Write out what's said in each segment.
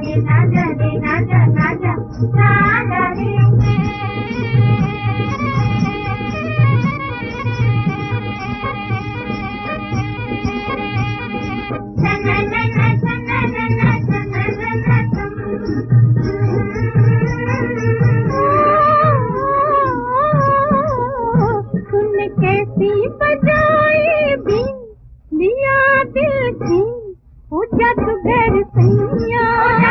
रे ना जा रे ना जा ना जा ना जा रे तूने कैसी बजाई भी दिया दिल की ओ जादूगर सैया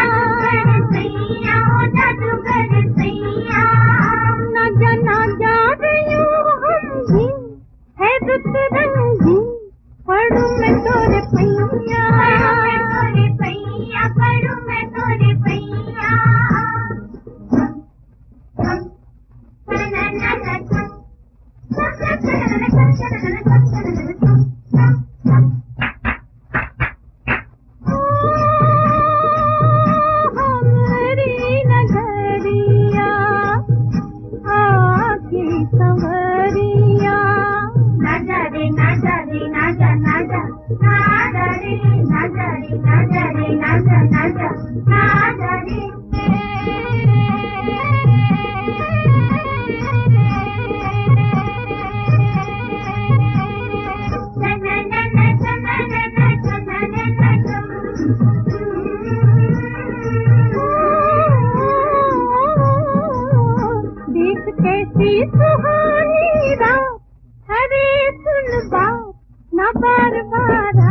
ना जा रही हूँ हम भी है रुत रंगी पढ़ू मैं तोरे पैया पढ़ू मैं तोरे पैया कैसी सुहानी रात हरे सुन बात न बार बार